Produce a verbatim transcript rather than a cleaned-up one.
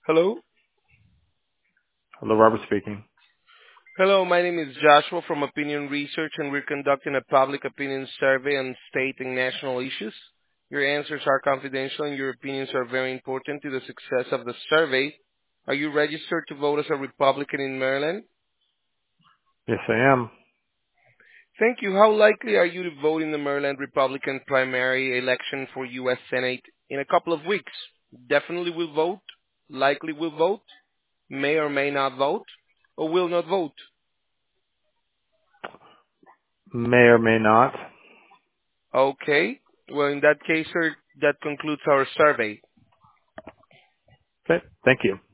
Hello? Hello, Robert speaking. Hello, my name is Joshua from Opinion Research, and we're conducting a public opinion survey on state and national issues. Your answers are confidential, and your opinions are very important to the success of the survey. Are you registered to vote as a Republican in Maryland? Yes, I am. Thank you. How likely are you to vote in the Maryland Republican primary election for U S. Senate in a couple of weeks? Definitely will vote, likely will vote, may or may not vote, or will not vote. May or may not. Okay. Well, in that case, sir, that concludes our survey. Okay, thank you.